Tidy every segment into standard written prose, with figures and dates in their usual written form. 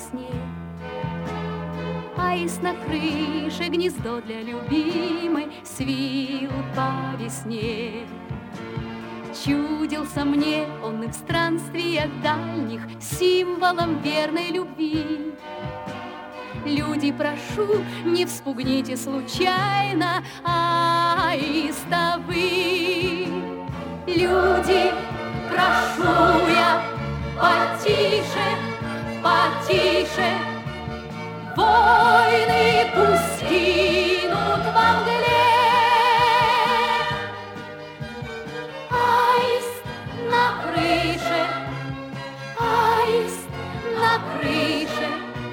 весне. Аист на крыше гнездо для любимой свил по весне. Чудился мне он и в странствиях дальних символом верной любви. Люди, прошу, не вспугните случайно аиста вы. Люди, прошу я, потише, потише, войны пусть кинут во мгле. Аист на крыше, аист на крыше,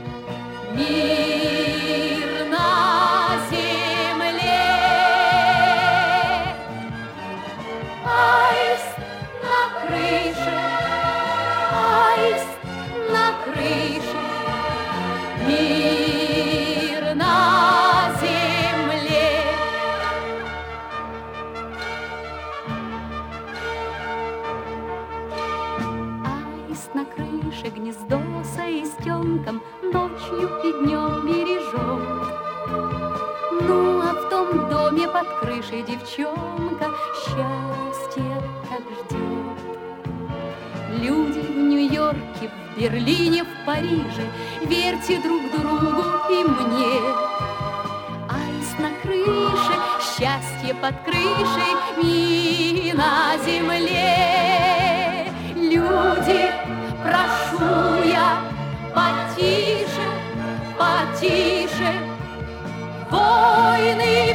мир на земле. Аист на крыше, аист на крыше, мир на земле. Аист на крыше гнездо с аистенком ночью и днем бережет. Ну, а в том доме под крышей девчонка счастье так ждет. Люди в Нью-Йорке, в Берлине, в Париже, верьте друг другу и мне. Аист на крыше, счастье под крышей, мир на земле. Люди, прошу я, потише, потише, войны